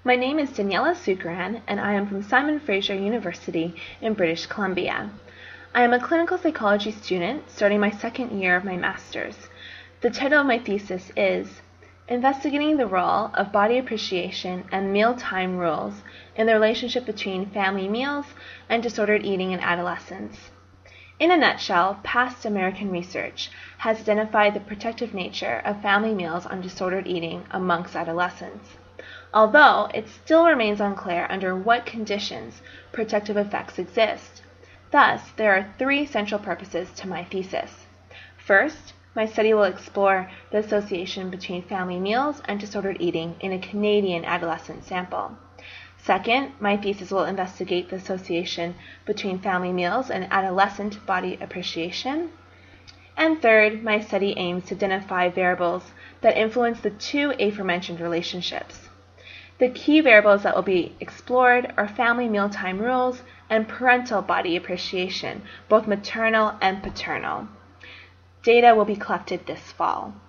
My name is Daniela Sukaran, and I am from Simon Fraser University in British Columbia. I am a clinical psychology student starting my second year of my master's. The title of my thesis is Investigating the Role of Body Appreciation and Mealtime Rules in the Relationship Between Family Meals and Disordered Eating in Adolescents. In a nutshell, past American research has identified the protective nature of family meals on disordered eating amongst adolescents, although it still remains unclear under what conditions protective effects exist. Thus, there are three central purposes to my thesis. First, my study will explore the association between family meals and disordered eating in a Canadian adolescent sample. Second, my thesis will investigate the association between family meals and adolescent body appreciation. And third, my study aims to identify variables that influence the two aforementioned relationships. The key variables that will be explored are family mealtime rules and parental body appreciation, both maternal and paternal. Data will be collected this fall.